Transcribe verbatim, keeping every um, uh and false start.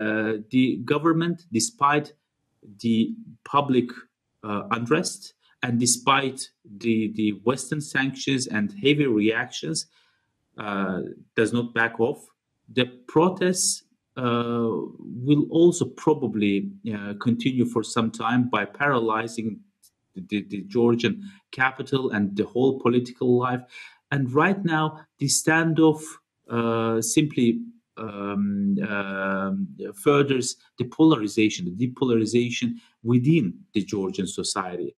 uh, the government, despite the public uh, unrest and despite the, the Western sanctions and heavy reactions, uh, does not back off. The protests uh, will also probably uh, continue for some time by paralyzing the, the Georgian capital and the whole political life. And right now, the standoff uh, simply um, um, furthers the polarization, the depolarization within the Georgian society.